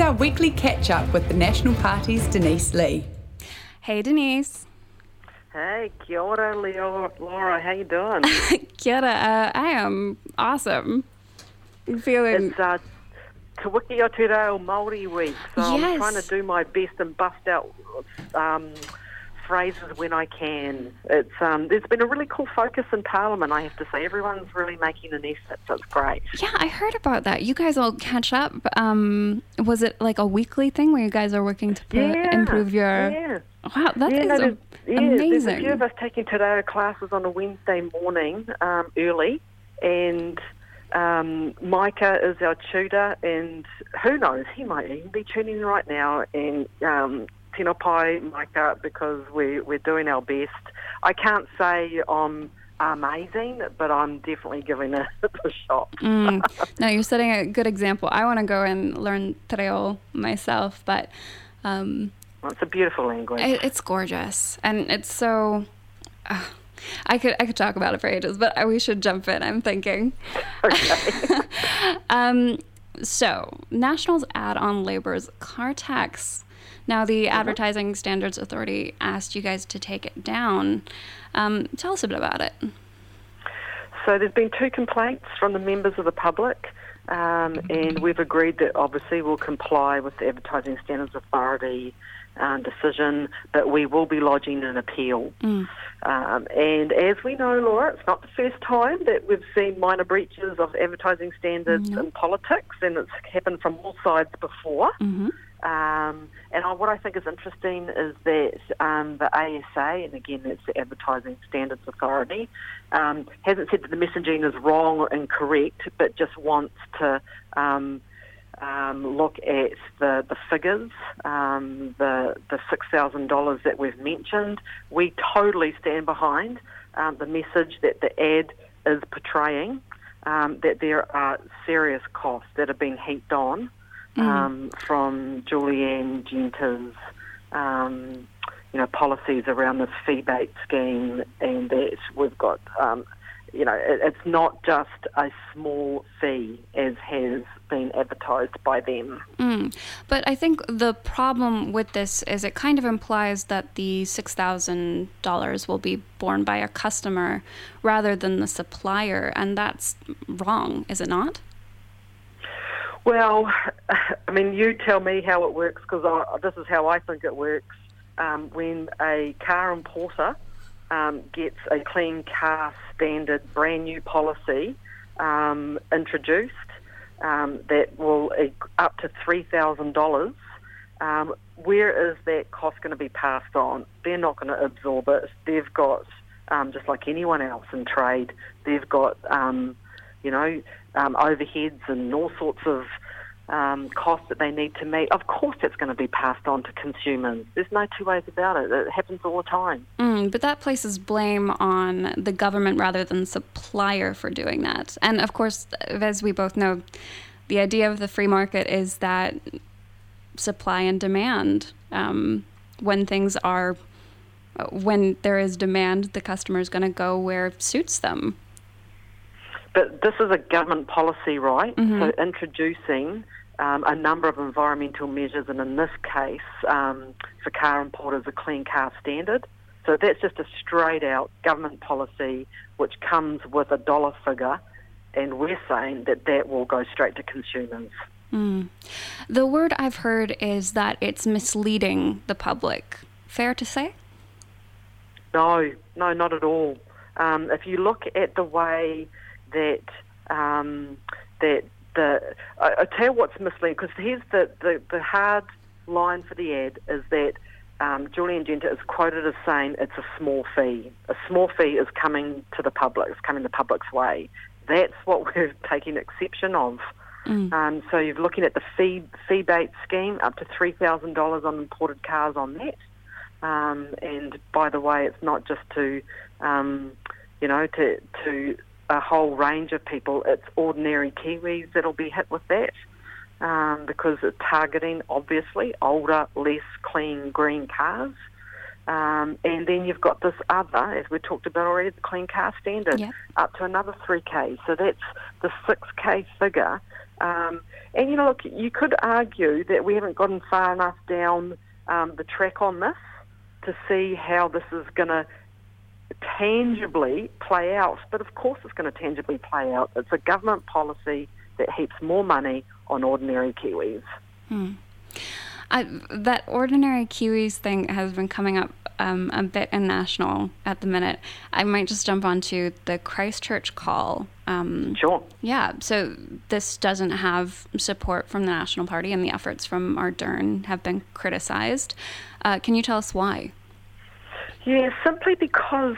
our weekly catch-up with the National Party's Denise Lee. Hey, Denise. Hey, kia ora, Laura. How you doing? Kia ora. I am awesome. I'm feeling... It's Te Wiki o Te Reo Māori Week, so Yes. I'm trying to do my best and bust out phrases when I can. It's there's been a really cool focus in Parliament, I have to say. Everyone's really making an effort, so it's great. Yeah, I heard about that. You guys all catch up. Was it like a weekly thing where you guys are working to improve your... Yeah. Wow, that is amazing. There's a few of us taking Te Reo classes on a Wednesday morning early, and Micah is our tutor, and who knows, he might even be tuning in right now, and tēnā pai, Micah, because we're doing our best. I can't say I'm amazing, but I'm definitely giving it a shot. No, you're setting a good example. I want to go and learn Te Reo myself, but... Well, it's a beautiful language. It's gorgeous, and it's so... I could talk about it for ages, but we should jump in, I'm thinking. Okay. So, Nationals add on Labour's car tax. Now, the Advertising Standards Authority asked you guys to take it down. Tell us a bit about it. So there's been 2 complaints from the members of the public, and we've agreed that obviously we'll comply with the Advertising Standards Authority decision, but we will be lodging an appeal. And as we know, Laura, it's not the first time that we've seen minor breaches of advertising standards in politics, and it's happened from all sides before. And what I think is interesting is that the ASA, and again that's the Advertising Standards Authority, hasn't said that the messaging is wrong or incorrect, but just wants to look at the figures, the $6,000 that we've mentioned. We totally stand behind the message that the ad is portraying, that there are serious costs that are being heaped on from Julianne Genta's policies around this fee-bait scheme, and that we've got it's not just a small fee as has been advertised by them. But I think the problem with this is it kind of implies that the $6,000 will be borne by a customer rather than the supplier, and that's wrong, is it not? Well, I mean, you tell me how it works, because this is how I think it works. When a car importer gets a clean car standard brand new policy introduced that will up to $3,000, where is that cost going to be passed on? They're not going to absorb it. They've got, just like anyone else in trade, they've got overheads and all sorts of costs that they need to meet. Of course that's going to be passed on to consumers. There's no two ways about it. It happens all the time. But that places blame on the government rather than the supplier for doing that. And of course, as we both know, the idea of the free market is that supply and demand. When there is demand, the customer is going to go where it suits them. But this is a government policy, right? So introducing a number of environmental measures, and in this case, for car importers, a clean car standard. So that's just a straight-out government policy which comes with a dollar figure, and we're saying that will go straight to consumers. The word I've heard is that it's misleading the public. Fair to say? No, not at all. If you look at the way that I'll tell you what's misleading, because here's the hard line for the ad is that Julianne Genta is quoted as saying it's a small fee. A small fee is coming to the public, it's coming the public's way. That's what we're taking exception of. So you're looking at the fee-bait scheme, up to $3,000 on imported cars on that. And by the way, it's not just to a whole range of people. It's ordinary Kiwis that'll be hit with that, because it's targeting, obviously, older, less clean, green cars. And then you've got this other, as we talked about already, the clean car standard, up to another $3,000. So that's the $6,000 figure And, look, you could argue that we haven't gotten far enough down the track on this to see how this is going to tangibly play out. But, of course, it's going to tangibly play out. It's a government policy that heaps more money on ordinary Kiwis. That ordinary Kiwis thing has been coming up a bit in national at the minute. I might just jump onto the Christchurch call. Sure. Yeah, so this doesn't have support from the National Party, and the efforts from Ardern have been criticised. Can you tell us why? Yeah, simply because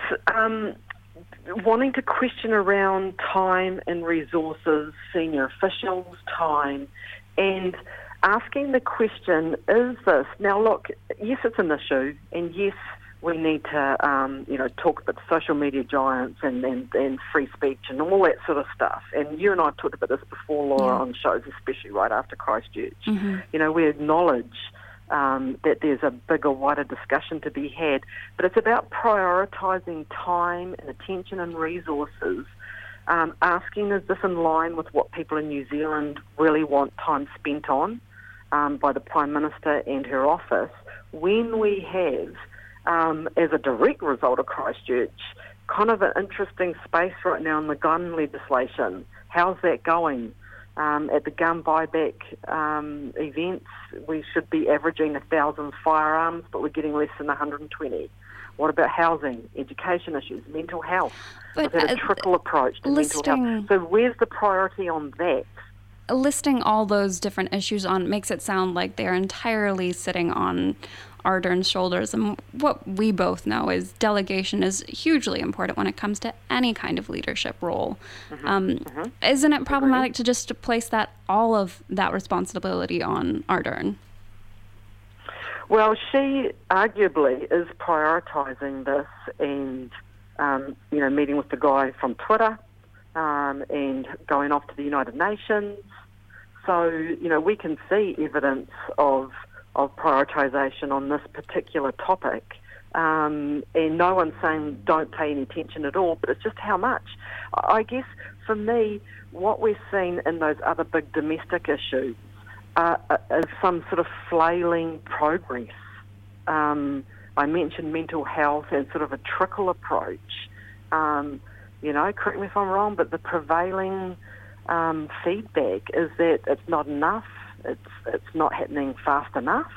wanting to question around time and resources, senior officials' time, and asking the question, is this... Now, look, yes, it's an issue, and yes, we need to, talk about social media giants and free speech and all that sort of stuff. And you and I have talked about this before, Laura, on shows, especially right after Christchurch. Mm-hmm. We acknowledge that there's a bigger, wider discussion to be had, but it's about prioritising time and attention and resources, asking, is this in line with what people in New Zealand really want time spent on by the Prime Minister and her office, when we have, as a direct result of Christchurch, kind of an interesting space right now in the gun legislation. How's that going? At the gun buyback events, we should be averaging 1,000 firearms, but we're getting less than 120. What about housing, education issues, mental health? We've had a trickle approach to mental health. So where's the priority on that? Listing all those different issues on makes it sound like they're entirely sitting on Ardern's shoulders. And what we both know is delegation is hugely important when it comes to any kind of leadership role. Isn't it problematic to just place all of that responsibility on Ardern? Well, she arguably is prioritising this and, meeting with the guy from Twitter and going off to the United Nations. So, we can see evidence of prioritisation on this particular topic. And no one's saying don't pay any attention at all, but it's just how much. I guess, for me, what we're seeing in those other big domestic issues is some sort of flailing progress. I mentioned mental health and sort of a trickle approach. Correct me if I'm wrong, but the prevailing feedback is that it's not enough. It's not happening fast enough.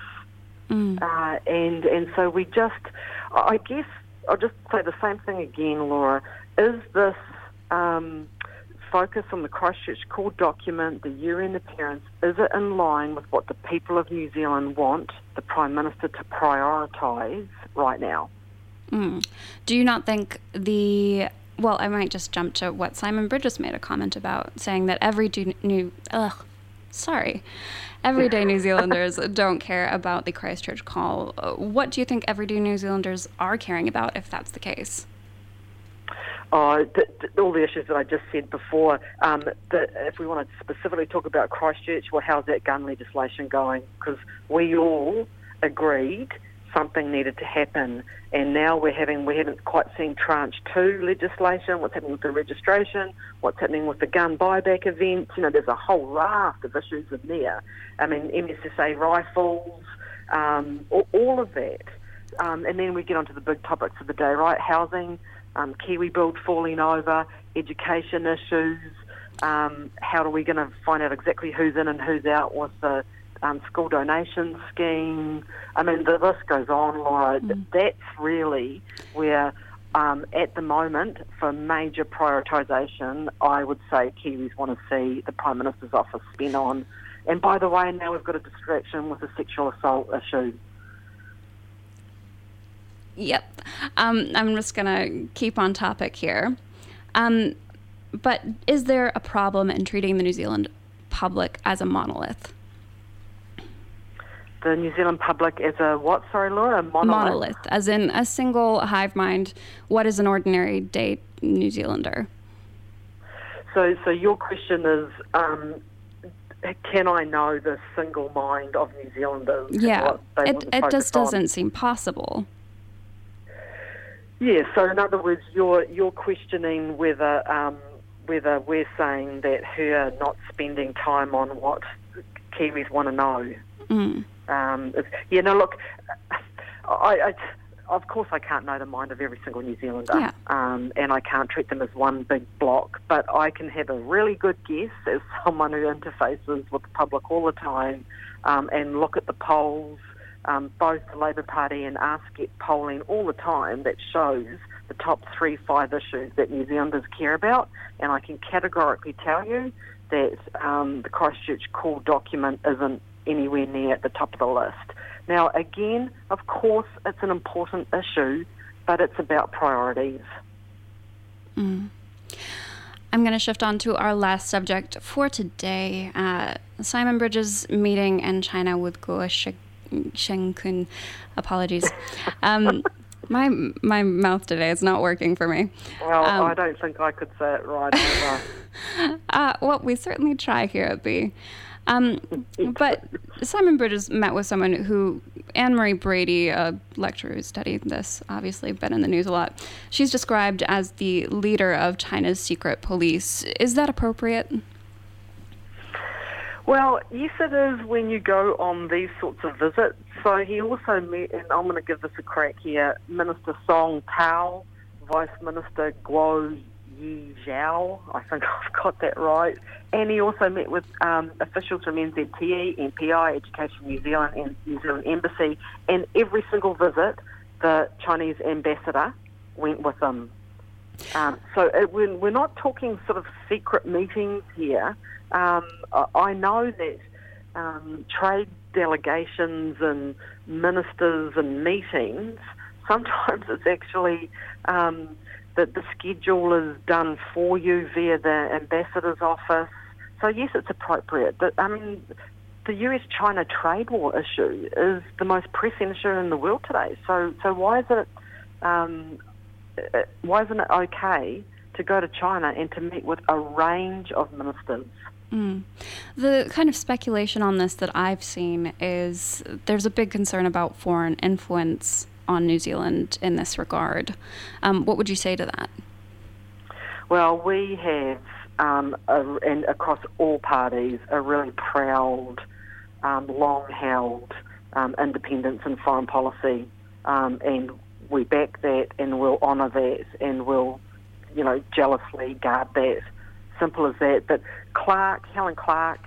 And so we just, I guess, I'll just say the same thing again, Laura. Is this focus on the Christchurch Call document, the UN appearance, is it in line with what the people of New Zealand want the Prime Minister to prioritise right now? Do you not think well, I might just jump to what Simon Bridges made a comment about, saying that everyday New Zealanders don't care about the Christchurch call. What do you think everyday New Zealanders are caring about, if that's the case? All the issues that I just said before. If we want to specifically talk about Christchurch, well, how's that gun legislation going? Because we all agreed something needed to happen, and now we haven't quite seen tranche 2 legislation. What's happening with the registration? What's happening with the gun buyback events? There's a whole raft of issues in there. I mean, MSSA rifles, all of that. And then we get onto the big topics of the day, right? Housing, Kiwi Build falling over, education issues. How are we going to find out exactly who's in and who's out with the school donation scheme? I mean, the list goes on, Laura. That's really where, at the moment, for major prioritisation, I would say Kiwis want to see the Prime Minister's office spin on. And by the way, now we've got a distraction with the sexual assault issue. Yep. I'm just going to keep on topic here. But is there a problem in treating the New Zealand public as a monolith? The New Zealand public as a what, sorry, Laura? A monolith? As in a single hive mind. What is an ordinary day New Zealander? So your question is, can I know the single mind of New Zealanders? Yeah, it just doesn't seem possible. Yeah, so in other words, you're questioning whether whether we're saying that her not spending time on what Kiwis want to know. Look, of course I can't know the mind of every single New Zealander, and I can't treat them as one big block, but I can have a really good guess as someone who interfaces with the public all the time, and look at the polls, both the Labour Party and us get polling all the time that shows the top 3-5 issues that New Zealanders care about, and I can categorically tell you that the Christchurch Call document isn't anywhere near at the top of the list. Now, again, of course, it's an important issue, but it's about priorities. I'm going to shift on to our last subject for today. Simon Bridges meeting in China with Guo Shengkun. Apologies. My mouth today is not working for me. Well, I don't think I could say it right either. Well, we certainly try here at B. But Simon Bridges met with someone who, Anne-Marie Brady, a lecturer who studied this, obviously been in the news a lot. She's described as the leader of China's secret police. Is that appropriate? Well, yes it is when you go on these sorts of visits. So he also met, and I'm going to give this a crack here, Minister Song Tao, Vice Minister Guo Yi Zhao, I think I've got that right. And he also met with officials from NZTE, MPI, Education New Zealand, and New Zealand Embassy. And every single visit, the Chinese ambassador went with them. We're not talking sort of secret meetings here. I know that trade delegations and ministers and meetings, sometimes it's actually that the schedule is done for you via the ambassador's office. So yes, it's appropriate. But the US-China trade war issue is the most pressing issue in the world today. So why isn't it okay to go to China and to meet with a range of ministers? The kind of speculation on this that I've seen is there's a big concern about foreign influence on New Zealand in this regard. What would you say to that? Well, we have, and across all parties, a really proud, long-held independence in foreign policy, and we back that and we'll honour that and we'll, jealously guard that. Simple as that. But Helen Clark,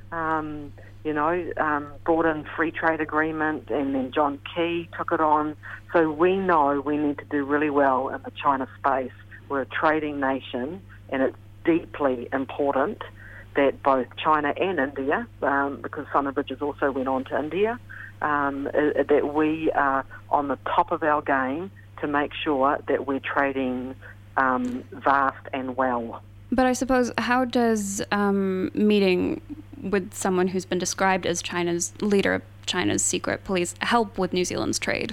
brought in free trade agreement, and then John Key took it on. So we know we need to do really well in the China space. We're a trading nation, and it's deeply important that both China and India, because Simon Bridges also went on to India, that we are on the top of our game to make sure that we're trading vast and well. But I suppose, how does meeting with someone who's been described as China's leader of China's secret police help with New Zealand's trade?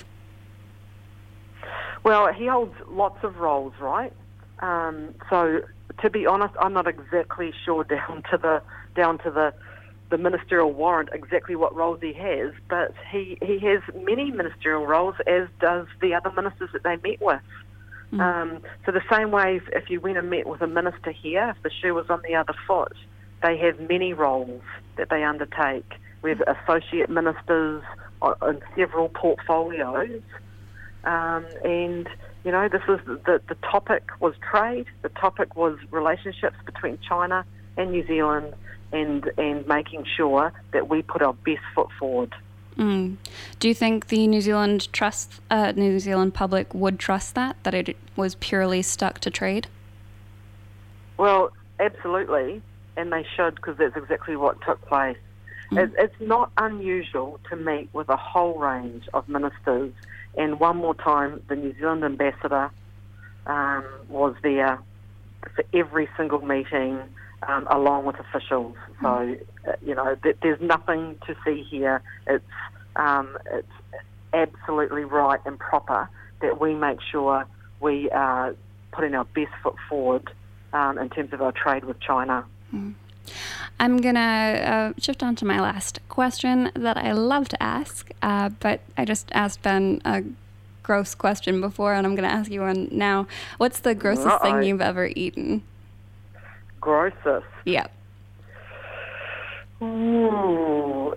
Well, he holds lots of roles, right? So, to be honest, I'm not exactly sure down to the ministerial warrant exactly what roles he has, but he has many ministerial roles, as does the other ministers that they met with. So the same way if you went and met with a minister here, if the shoe was on the other foot, they have many roles that they undertake. We have associate ministers in several portfolios, and this is the topic was trade. The topic was relationships between China and New Zealand, and making sure that we put our best foot forward. Do you think the New Zealand public would trust that it was purely stuck to trade? Well, absolutely, and they should, because that's exactly what took place. It's not unusual to meet with a whole range of ministers, and one more time, the New Zealand ambassador was there for every single meeting, along with officials. So, there's nothing to see here. It's absolutely right and proper that we make sure we are putting our best foot forward in terms of our trade with China. I'm going to shift on to my last question that I love to ask, but I just asked Ben a gross question before, and I'm going to ask you one now. What's the grossest thing you've ever eaten? grossest. Yeah. Ooh,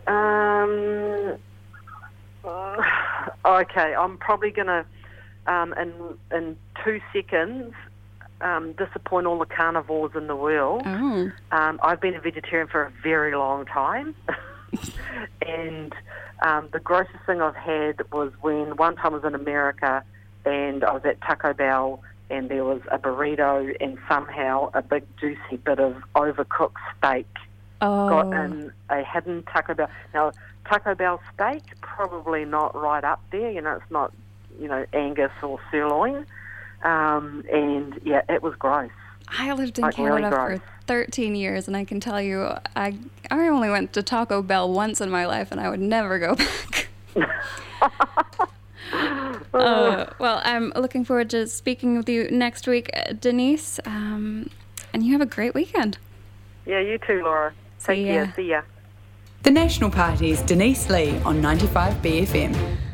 okay, I'm probably going to, in 2 seconds, disappoint all the carnivores in the world. Oh. I've been a vegetarian for a very long time. And the grossest thing I've had was when one time I was in America and I was at Taco Bell and there was a burrito and somehow a big juicy bit of overcooked steak got in a hidden Taco Bell. Now, Taco Bell steak, probably not right up there. It's not, Angus or sirloin. And, yeah, it was gross. I lived in Canada for 13 years, and I can tell you, I only went to Taco Bell once in my life, and I would never go back. Well, I'm looking forward to speaking with you next week, Denise, and you have a great weekend. Yeah, you too, Laura. Take care. See ya. The National Party's Denise Lee on 95 BFM.